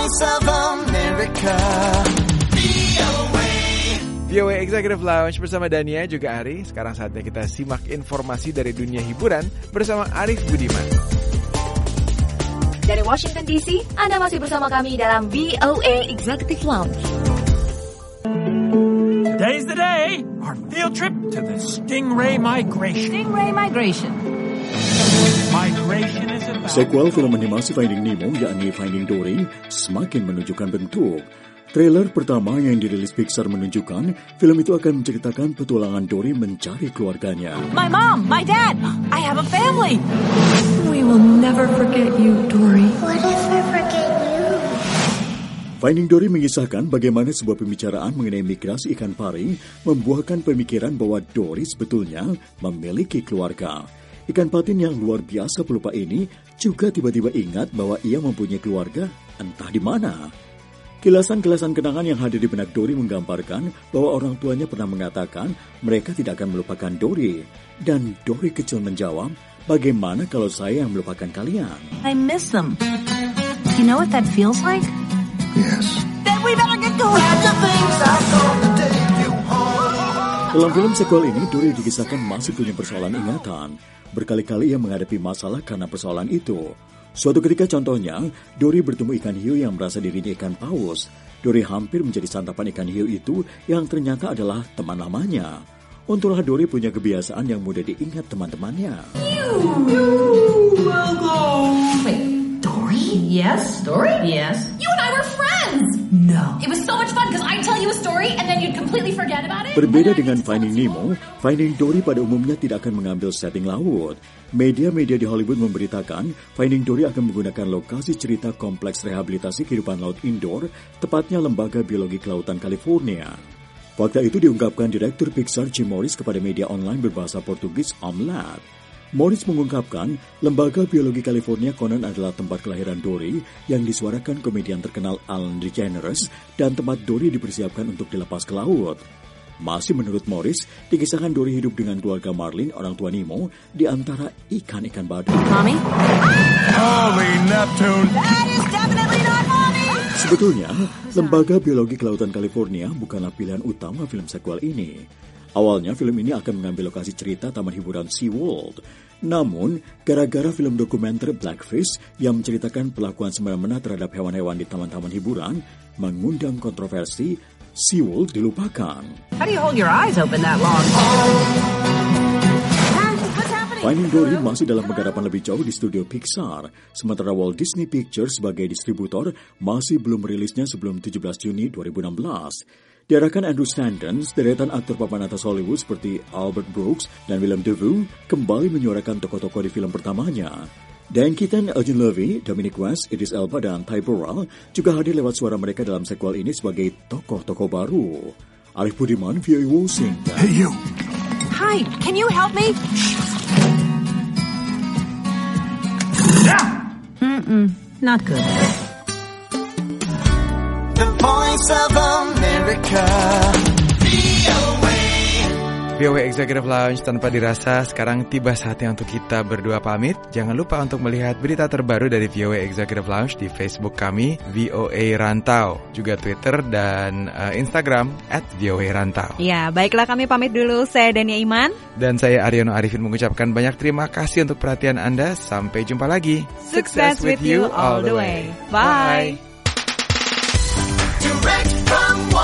Voice of America. VOA Executive Lounge bersama Dania juga Ari. Sekarang saatnya kita simak informasi dari dunia hiburan bersama Arif Budiman. Dari Washington DC, Anda masih bersama kami dalam VOA Executive Lounge. Today's the day, our field trip to the Stingray Migration. Stingray Migration. Migration is about... Sequel film animasi Finding Nemo, yakni Finding Dory, semakin menunjukkan bentuk. Trailer pertama yang dirilis Pixar menunjukkan film itu akan menceritakan petualangan Dory mencari keluarganya. My mom, my dad, I have a family. We will never forget you, Dory. What if I forget you? Finding Dory mengisahkan bagaimana sebuah pembicaraan mengenai migrasi ikan pari membuahkan pemikiran bahwa Dory sebetulnya memiliki keluarga. Ikan patin yang luar biasa pelupa ini juga tiba-tiba ingat bahwa ia mempunyai keluarga entah di mana. Kilasan-kilasan kenangan yang hadir di benak Dory menggambarkan bahwa orang tuanya pernah mengatakan mereka tidak akan melupakan Dory. Dan Dory kecil menjawab, bagaimana kalau saya yang melupakan kalian? I miss them. You know what that feels like? Yes. Then we better get going. Dalam film sequel ini, Dory dikisahkan masih punya persoalan ingatan. Berkali-kali ia menghadapi masalah karena persoalan itu. Suatu ketika contohnya, Dory bertemu ikan hiu yang merasa dirinya ikan paus. Dory hampir menjadi santapan ikan hiu itu yang ternyata adalah teman lamanya. Untunglah Dory punya kebiasaan yang mudah diingat teman-temannya. Wait, Dory? Yes. Dory? Yes. You and I were friends. No. It was so much fun because I'd tell you a story and then you'd completely forget about it. Berbeda dengan Finding Nemo, Finding Dory pada umumnya tidak akan mengambil setting laut. Media-media di Hollywood memberitakan Finding Dory akan menggunakan lokasi cerita kompleks rehabilitasi kehidupan laut indoor, tepatnya Lembaga Biologi Kelautan California. Fakta itu diungkapkan Direktur Pixar Jim Morris kepada media online berbahasa Portugis Omelette. Morris mengungkapkan Lembaga Biologi California konon adalah tempat kelahiran Dory yang disuarakan komedian terkenal Ellen DeGeneres dan tempat Dory dipersiapkan untuk dilepas ke laut. Masih menurut Morris, dikisahkan Dory hidup dengan keluarga Marlin, orang tua Nemo, di antara ikan-ikan badut. Mommy? Holy Neptune! That is definitely not Mommy! Sebetulnya, Lembaga Biologi Kelautan California bukanlah pilihan utama film sequel ini. Awalnya film ini akan mengambil lokasi cerita taman hiburan SeaWorld. Namun, gara-gara film dokumenter Blackfish yang menceritakan perlakuan semena-mena terhadap hewan-hewan di taman-taman hiburan mengundang kontroversi, SeaWorld dilupakan. How do you hold your eyes open that long? Finding Dory masih dalam penggarapan lebih jauh di studio Pixar, sementara Walt Disney Pictures sebagai distributor masih belum merilisnya sebelum 17 Juni 2016. Diarahkan Andrew Stanton, deretan aktor papan atas Hollywood seperti Albert Brooks dan Willem Dafoe kembali menyuarakan tokoh-tokoh di film pertamanya. Dan Keaton, Eugene Levy, Dominic West, Idris Elba, dan Ty Burrell juga hadir lewat suara mereka dalam sequel ini sebagai tokoh-tokoh baru. Arif Budiman, VOA Washington. Hey you! Hi, can you help me? Not good. The Voice of America. VOA Executive Lounge tanpa dirasa, sekarang tiba saatnya untuk kita berdua pamit. Jangan lupa untuk melihat berita terbaru dari VOA Executive Lounge di Facebook kami, VOA Rantau. Juga Twitter dan Instagram @VOA Rantau. Ya, baiklah kami pamit dulu. Saya Dania Iman. Dan saya Aryono Arifin mengucapkan banyak terima kasih untuk perhatian Anda. Sampai jumpa lagi. Success with you all the way. Bye. Direct from